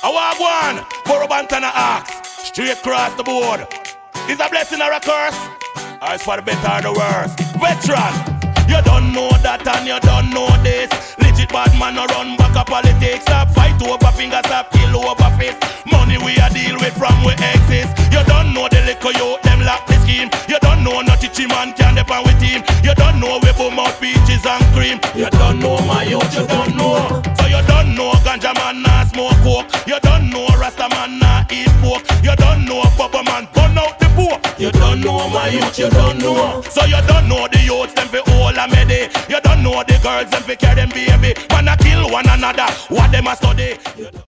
I want one. Borobantana axe. Straight across the board. Is a blessing or a curse? Or it's for the better or the worse? Veteran, you don't know that and you don't know this. Legit bad man no run back a politics. Stop fight over fingers, stop kill over fist. Money we a deal with from we exist. You don't know the liquor you, them lock the scheme. You don't know no chichi man can depend with him. You don't know we boom out peaches and cream. You don't know my youth, you don't know. So you don't know ganja man nah smoke coke. You don't know Rasta man nah eat pork. You don't know Bubba man burn out the book. You don't know my youth, you don't know. So you don't know the youth them fi all a medi. You don't know the girls them fi carry them baby. Man a kill one another, what them a study.